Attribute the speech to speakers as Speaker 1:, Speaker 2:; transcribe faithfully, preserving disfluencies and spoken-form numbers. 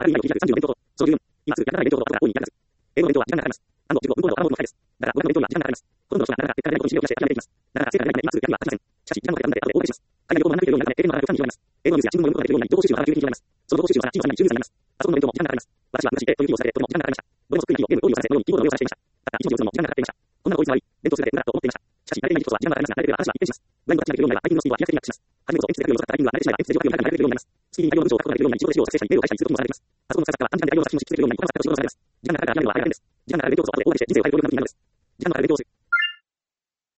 Speaker 1: あるいはきゅうひゃくさんじゅうの勉強と、その十分、今すぐやらない勉強とは大いに役立つ。英語の勉強は時間がかかります。あの、塾を向こうのアラモードの回です。だが、語学の勉強には時間がかかります。ほとんどの人がなかなか結果が出ないことに尻を出して諦めていきます。なかなか成果が出ないので今すぐやるには勝てません。しかし、時間のかけたので後で後悔します。海外旅行も学べるようになるため、経験の長く不安に広がります。英語のニュースや新聞を読むことができるようになり、情報収集の差が急激に広がります。その情報収集の差がチームのために十分になります。パソコンの勉強も時間がかかります。私は昔でというキーをされてとても時間がかかりました。どれもスクリーンにキーをゲームを用意させてこのようにキーボードを用意させていました。たった一文字を打つのも時間がかかっていました。こんな効率の悪い、伝統するだけ無駄と思っていました。しかし、慣れていないことは時間がかかりますが、慣れていれば話は一変します。ブラインドが違うようになればタイピングのスピードは飛躍的にアップします。初めこそ鉛筆で書くように使ったタイピングが慣れてしまえば鉛筆で書くようになる慣れているようになります。スピーディーに大量の文章を書くことができるようになり、自動で資料を作成したり、メールを返したりすることもされています。パソコンの使い方は短時間で大量の作品を執筆できるようになり、他の作家と仕事をされます。時間がかかるから諦めるのは大変です。時間がかかる勉強こそ後で後悔して人生を変える努力のためになるのです。時間のかかる勉強をする。